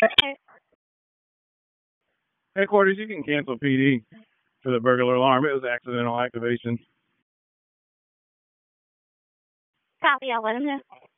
Headquarters, you can cancel PD for the burglar alarm. It was accidental activation. Copy, I'll let him know.